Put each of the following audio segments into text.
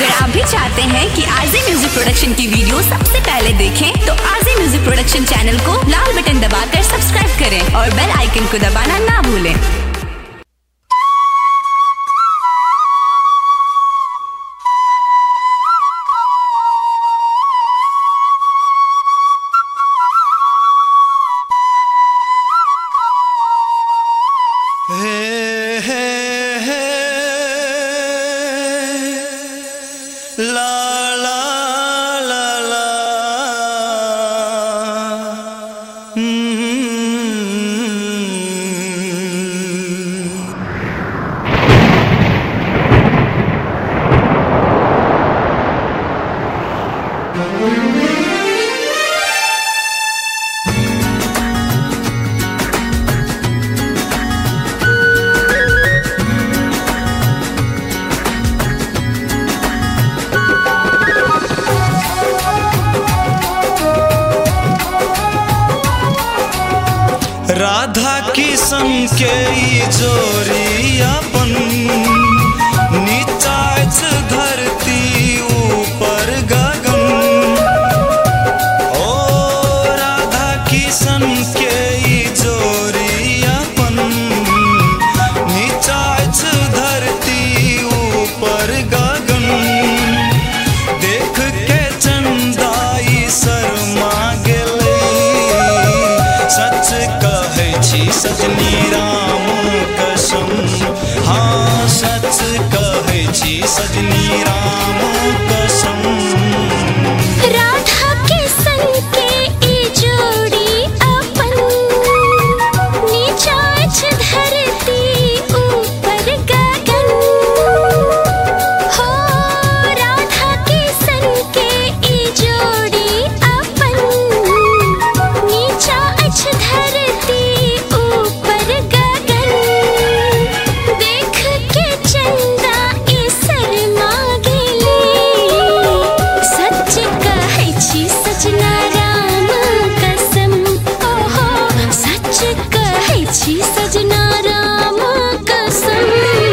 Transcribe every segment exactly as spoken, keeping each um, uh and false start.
अगर आप भी चाहते हैं कि आरजे म्यूजिक प्रोडक्शन की वीडियो सबसे पहले देखें तो आरजे म्यूजिक प्रोडक्शन चैनल को लाल बटन दबाकर सब्सक्राइब करें और बेल आइकन को दबाना ना भूलें। राधा किशन के ई जोरी अपन नीचा धरती ऊपर गगन। ओ राधा किशन के ई जोरी अपन नीचा धरती ऊपर गगन। देख के चंदाई शर्मा गेलै सच सजनी राम कसम। हाँ सच कहै छी सजनी राम कसम। राधा किशन के ई जोड़ी अपन नीचा धरती ऊपर गगन। हो राधा किशन के ई जोड़ी अपन नीचा धरती सजना राम कसम।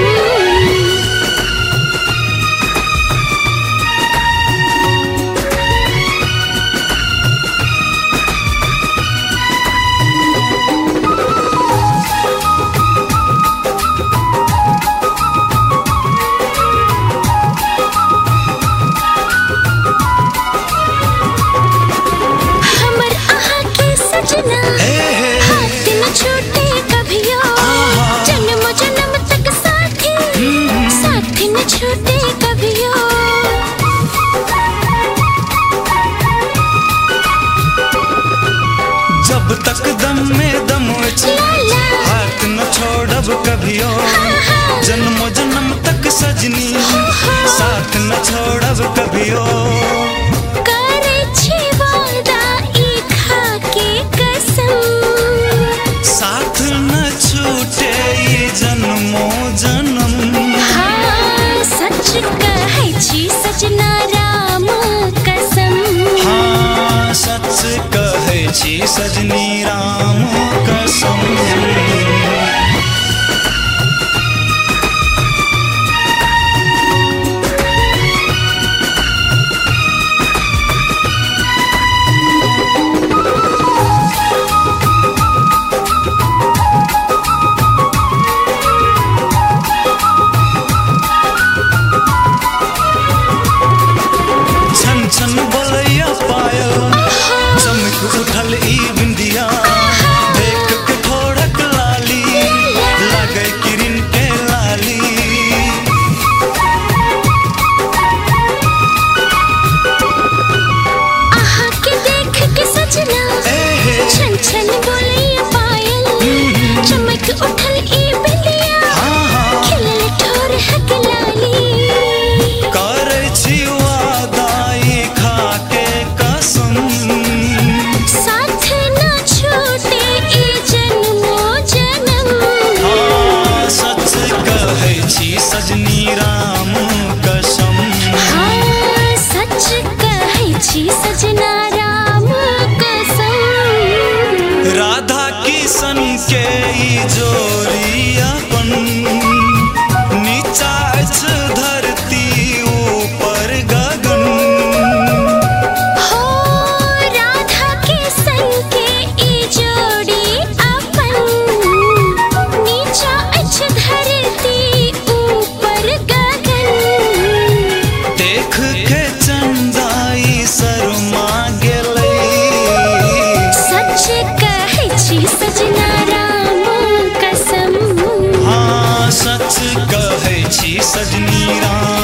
हमर आहा के सजना हाथ न छूटे कभियो, जन्म जन्म तक साथी साथी न छूटे कभियो। जब तक दम में दम अछि हाथ न छोड़ब कभियो। जन्म जन्म तक सजनी साथ न छोड़ब कभियो। करे छी वादा ई खा के कसम साथ न छूटे ई जन्मो जन्म। हाँ सच कहै छी सजना राम कसम। हाँ सच कहै छी सजनी राम कसम। छन बोलैया पायल चमक उठल ई बिंदिया। देख के के चंदाई शर्मा गेलै। सच कहै छी सजना राम कसम। हाँ सच कहै छी सजनी राम